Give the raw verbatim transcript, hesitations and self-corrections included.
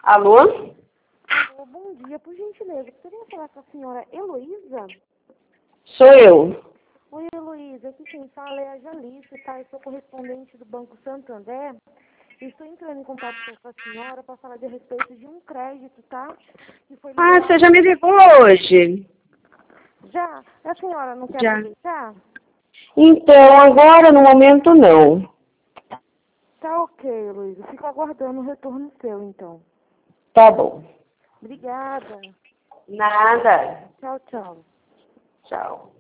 Alô? Alô, bom dia, por gentileza. Poderia falar com a senhora Heloísa? Sou eu. Oi, Heloísa. Aqui quem fala é a Jalice, tá? Eu sou correspondente do Banco Santander. Estou entrando em contato com a senhora para falar de respeito de um crédito, tá? Que foi Ah, liberado. você já me ligou hoje. Já? A senhora não quer Já. aproveitar? Então, agora no momento não. Tá ok, Heloísa. Fico aguardando o retorno seu, então. Tá bom. Obrigada. Nada. Tchau, tchau. Tchau.